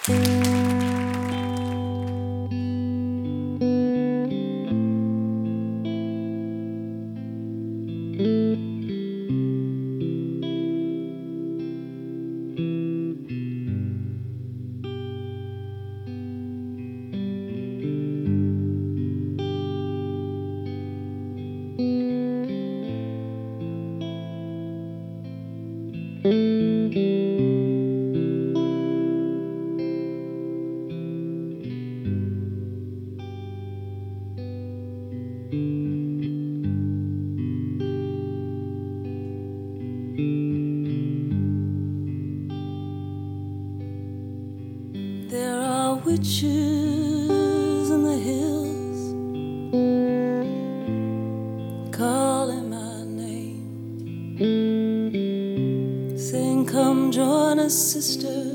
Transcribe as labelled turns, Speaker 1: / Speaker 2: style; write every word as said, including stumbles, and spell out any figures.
Speaker 1: There are witches in the hills calling my name, saying, "Come join us, sister.